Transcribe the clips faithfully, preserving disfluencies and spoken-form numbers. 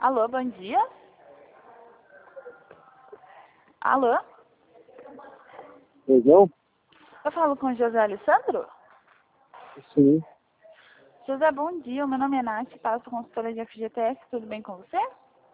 Alô, bom dia. Alô? Pois não? Eu falo com o José Alessandro? Sim. José, bom dia. O meu nome é Nath, passo consultora de F G T S. Tudo bem com você?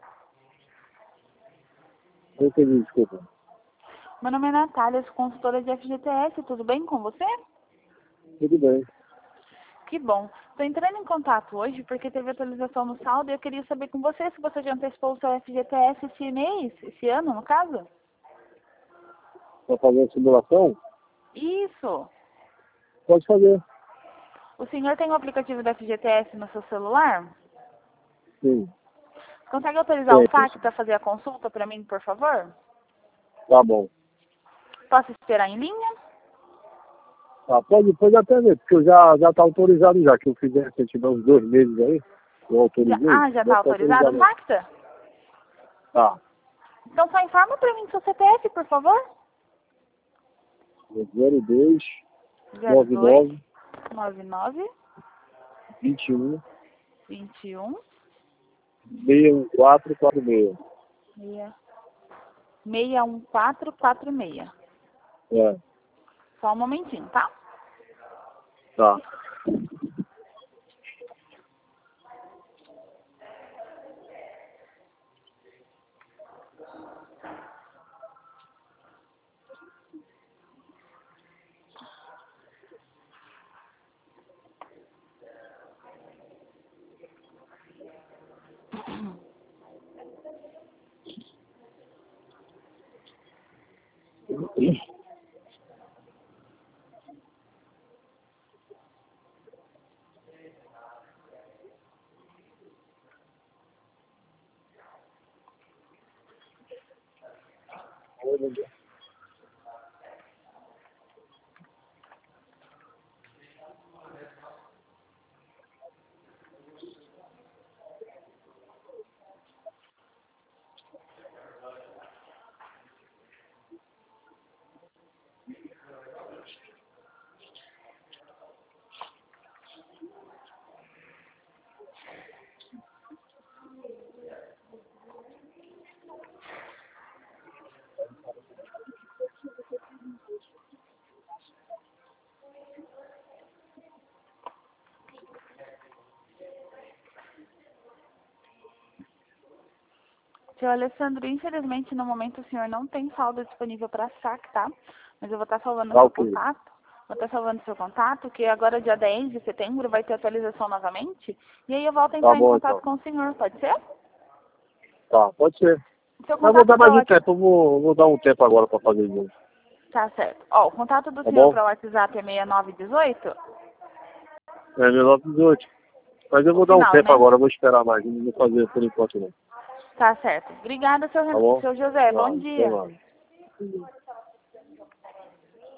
Não entendi, desculpa. Meu nome é Natália, sou consultora de F G T S. Tudo bem com você? Tudo bem. Que bom. Estou entrando em contato hoje porque teve atualização no saldo e eu queria saber com você se você já antecipou o seu F G T S esse mês, esse ano, no caso? Para fazer a simulação? Isso. Pode fazer. O senhor tem o aplicativo da F G T S no seu celular? Sim. Consegue autorizar o Tem. S A C para fazer a consulta para mim, por favor? Tá bom. Posso esperar em linha? Tá, pode, pode até ver, porque eu já, já tá autorizado já, que eu fiz recentemente uns dois meses aí. Eu Já, autorizei. ah, já está tá autorizado o autorizado. S A C? Tá. Então só informa para mim seu C P F, por favor. zero dois zero nove dois nove nove nove vinte e um vinte e um seis um quatro quatro seis. seis um quatro quatro seis. É. Só um momentinho, tá? Tá. Seu Alessandro, infelizmente no momento o senhor não tem saldo disponível para S A C, tá? Mas eu vou estar salvando o Tá seu ok. contato. Vou estar salvando o seu contato, que agora dia dez de setembro vai ter atualização novamente. E aí eu volto a Tá entrar em bom contato então. com o senhor, pode ser? Tá, pode ser. Seu Eu vou contato dar para mais o um WhatsApp. tempo, eu vou, vou dar um tempo agora para fazer de novo. Tá certo. Ó, o contato do Tá senhor bom? para o WhatsApp é seis nove um oito? É menor que dezoito. Mas eu O vou dar um final, tempo né? agora, eu vou esperar mais, não vou fazer por enquanto não. Tá certo. Obrigada, seu, Tá Ren- bom? seu José. Bom Não, não tem dia. nada.